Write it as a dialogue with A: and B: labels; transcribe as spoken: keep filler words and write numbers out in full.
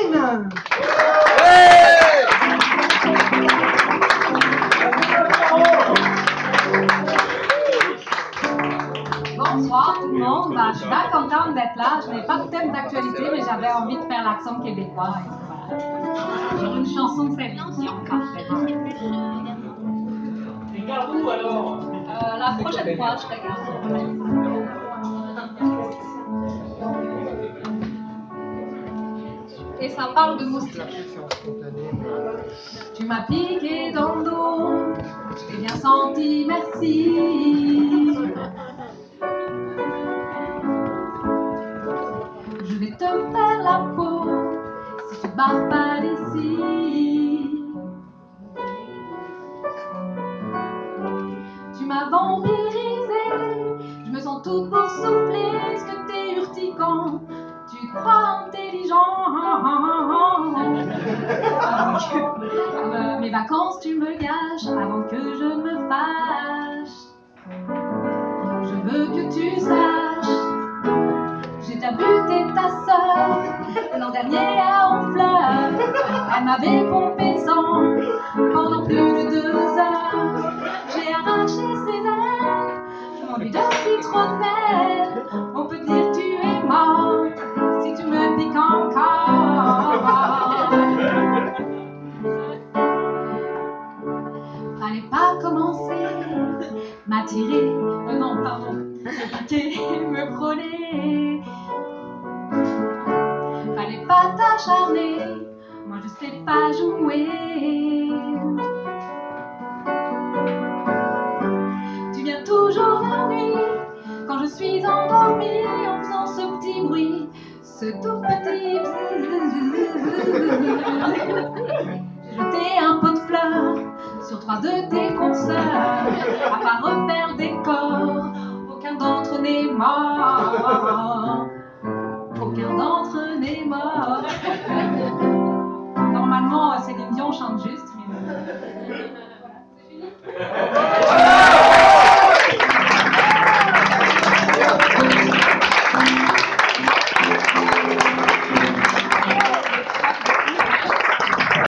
A: Catherine.
B: Bonsoir tout le monde. Ben, je suis bien contente d'être là. Je n'ai pas de thème d'actualité, mais j'avais envie de faire l'accent québécois. Et voilà. Sur une chanson de Céline Dion, parfait.
C: Et garde-nous alors
B: euh, La prochaine fois, je regarde. Et ça parle de moustiques. Tu m'as piqué dans le dos, j'ai bien senti, merci. Je vais te faire la peau si tu pars pas d'ici. Tu m'as vampirisé, je me sens toute boursouflée. Est-ce que t'es urticant? Tu te crois intelligent? euh, Mes vacances tu me gâches avant que je ne me fâche. Je veux que tu saches, j'ai déjà buté ta sœur l'an dernier à Honfleur. Elle m'avait pompé le sang pendant plus de deux heures. J'ai arraché ses ailes, je m'ennuie de citronnelle. On peut dire tu es morte si tu me piques encore. Fallait pas commencer, m'attirer, euh, non pardon, piquer, me frôler. Fallait pas t'acharner, moi je sais pas jouer. Tu viens toujours la nuit, quand je suis endormie, en faisant ce petit bruit, ce tout petit J'ai jeté un pot de fleurs sur trois de tes consoeurs. À part refaire le décor, aucun d'entre n'est mort.